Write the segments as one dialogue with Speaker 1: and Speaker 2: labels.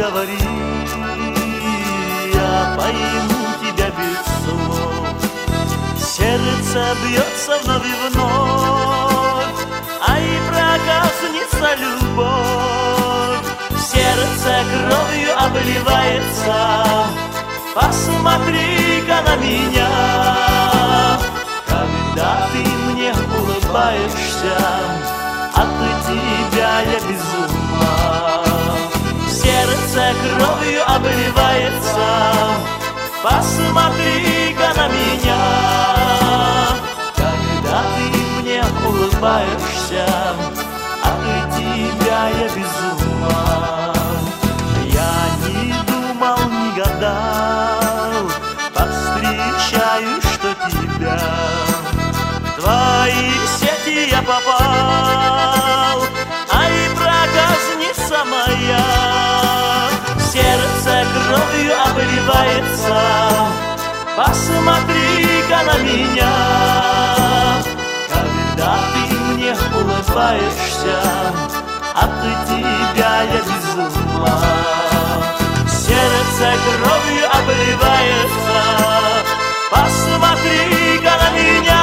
Speaker 1: говори, я пойму тебя без слов. Сердце бьется вновь и вновь, а и проказница любовь. Сердце кровью обливается, посмотри-ка на меня. Когда ты мне улыбаешься, от тебя я без ума. Сердце кровью обливается, посмотри-ка на меня. Когда ты мне улыбаешься, от тебя я без ума. Я не думал, не гадал, повстречаю, что тебя в твои сети я попал, ай, проказница моя. Сердце кровью обливается, посмотри-ка на меня. Когда ты мне улыбаешься, от тебя я без ума. Сердце кровью обливается, посмотри-ка на меня.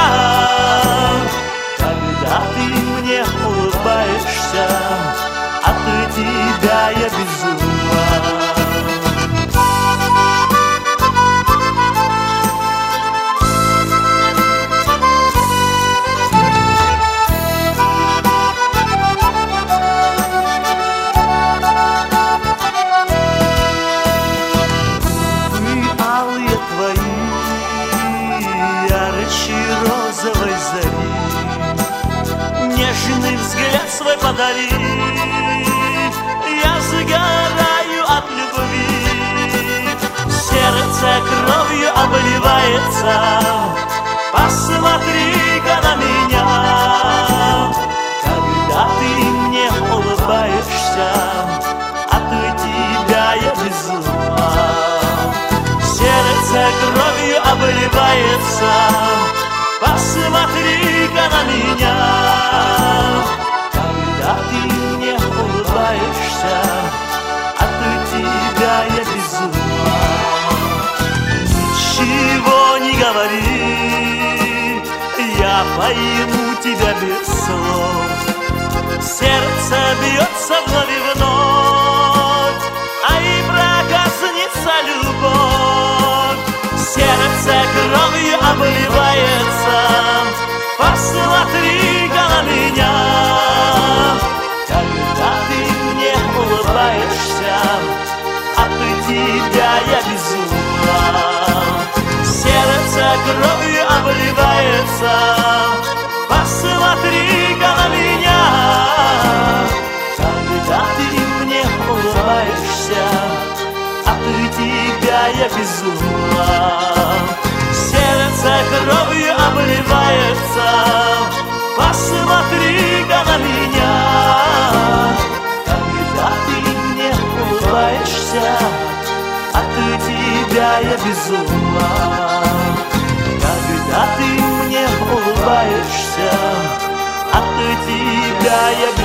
Speaker 1: Когда ты мне улыбаешься, от тебя я без ума. Розовой зари, нежный взгляд свой подари. Я загораю от любви, сердце кровью обливается, посмотри-ка на меня. Когда ты мне улыбаешься, от тебя я без ума. Сердце кровью обливается, посмотри-ка на меня. Когда ты мне улыбаешься, от тебя я без ума. Ничего не говори, я пойму тебя без слов. Сердце бьется вновь и вновь, ай, проказница любовь. Сердце кровью обливается, посмотри-ка на меня. Когда ты мне улыбаешься, от тебя я без ума. Сердце кровью обливается, посмотри-ка на меня. Когда ты мне улыбаешься, от тебя я без ума. Сердце кровью обливается, посмотри-ка на меня. Когда ты мне улыбаешься, от тебя я без ума. Когда ты мне улыбаешься, от тебя я без ума.